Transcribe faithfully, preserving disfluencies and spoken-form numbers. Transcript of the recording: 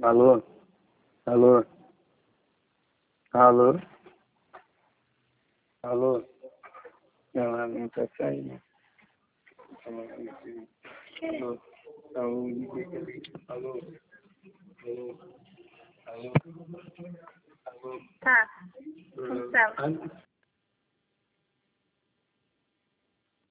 Alô? Alô? Alô? Alô? Ela não tá saindo. Alô? Alô? Alô? Alô? Alô? Tá. Como tá?